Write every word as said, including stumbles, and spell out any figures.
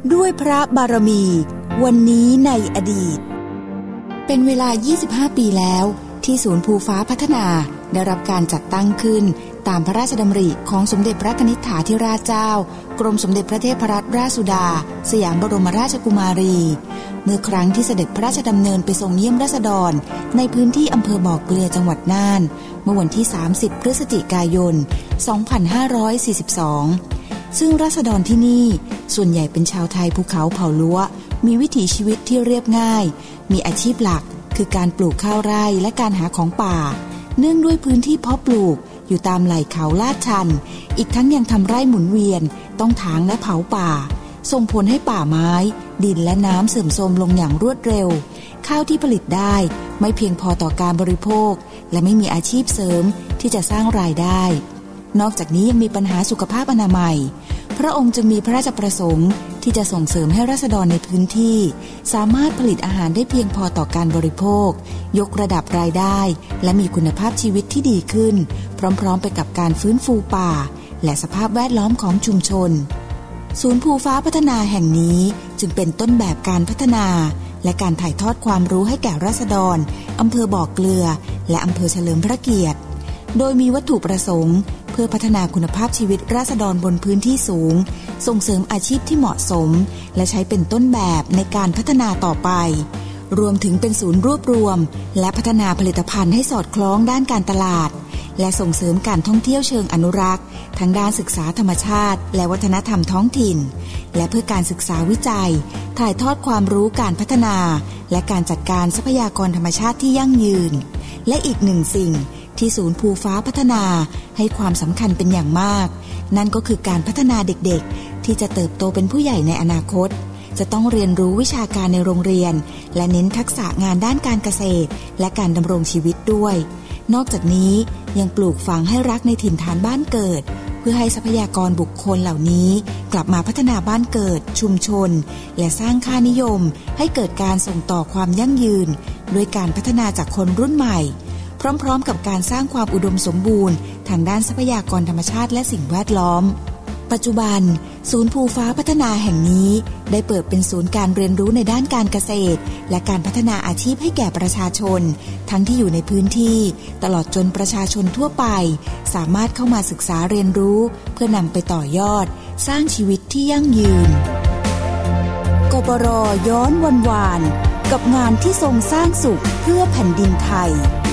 ด้วยพระบารมีวันนี้ในอดีตเป็นเวลายี่สิบห้าปีแล้วที่ศูนย์ภูฟ้าพัฒนาได้รับการจัดตั้งขึ้นตามพระราชดำริของสมเด็จพระกนิษฐาธิราชเจ้ากรมสมเด็จพระเทพรัตนราชสุดาสยามบรมราชกุมารีเมื่อครั้งที่เสด็จพระราชดำเนินไปทรงเยี่ยมราษฎรในพื้นที่อำเภอบ่อเกลือจังหวัดน่านเมื่อวันที่สามสิบพฤศจิกายนสองพันห้าร้อยสี่สิบสองซึ่งราษฎรที่นี่ส่วนใหญ่เป็นชาวไทยภูเขาเผ่าล้วมีวิถีชีวิตที่เรียบง่ายมีอาชีพหลักคือการปลูกข้าวไร่และการหาของป่าเนื่องด้วยพื้นที่เพาะปลูกอยู่ตามไหล่เขาลาดชันอีกทั้งยังทำไร่หมุนเวียนต้องถางและเผาป่าส่งผลให้ป่าไม้ดินและน้ำเสื่อมโทรมลงอย่างรวดเร็วข้าวที่ผลิตได้ไม่เพียงพอต่อการบริโภคและไม่มีอาชีพเสริมที่จะสร้างรายได้นอกจากนี้ยังมีปัญหาสุขภาพอนามัยพระองค์จึงมีพระราชประสงค์ที่จะส่งเสริมให้ราษฎรในพื้นที่สามารถผลิตอาหารได้เพียงพอต่อการบริโภคยกระดับรายได้และมีคุณภาพชีวิตที่ดีขึ้นพร้อมๆไปกับการฟื้นฟูป่าและสภาพแวดล้อมของชุมชนศูนย์ภูฟ้าพัฒนาแห่งนี้จึงเป็นต้นแบบการพัฒนาและการถ่ายทอดความรู้ให้แก่ราษฎรอำเภอบ่อเกลือและอำเภอเฉลิมพระเกียรติโดยมีวัตถุประสงค์เพื่อพัฒนาคุณภาพชีวิตราษฎรบนพื้นที่สูงส่งเสริมอาชีพที่เหมาะสมและใช้เป็นต้นแบบในการพัฒนาต่อไปรวมถึงเป็นศูนย์รวบรวมและพัฒนาผลิตภัณฑ์ให้สอดคล้องด้านการตลาดและส่งเสริมการท่องเที่ยวเชิงอนุรักษ์ทั้งด้านศึกษาธรรมชาติและวัฒนธรรมท้องถิ่นและเพื่อการศึกษาวิจัยถ่ายทอดความรู้การพัฒนาและการจัดการทรัพยากรธรรมชาติที่ยั่งยืนและอีกหนึ่งสิ่งที่ศูนย์ภูฟ้าพัฒนาให้ความสำคัญเป็นอย่างมากนั่นก็คือการพัฒนาเด็กๆที่จะเติบโตเป็นผู้ใหญ่ในอนาคตจะต้องเรียนรู้วิชาการในโรงเรียนและเน้นทักษะงานด้านการเกษตรและการดำรงชีวิตด้วยนอกจากนี้ยังปลูกฝังให้รักในถิ่นฐานบ้านเกิดเพื่อให้ทรัพยากรบุคคลเหล่านี้กลับมาพัฒนาบ้านเกิดชุมชนและสร้างค่านิยมให้เกิดการส่งต่อความยั่งยืนด้วยการพัฒนาจากคนรุ่นใหม่พร้อมๆกับการสร้างความอุดมสมบูรณ์ทางด้านทรัพยากรธรรมชาติและสิ่งแวดล้อมปัจจุบันศูนย์ภูฟ้าพัฒนาแห่งนี้ได้เปิดเป็นศูนย์การเรียนรู้ในด้านการเกษตรและการพัฒนาอาชีพให้แก่ประชาชนทั้งที่อยู่ในพื้นที่ตลอดจนประชาชนทั่วไปสามารถเข้ามาศึกษาเรียนรู้เพื่อนำไปต่อยอดสร้างชีวิตที่ยั่งยืนกปร.ย้อนวันวานกับงานที่ทรงสร้างสุขเพื่อแผ่นดินไทย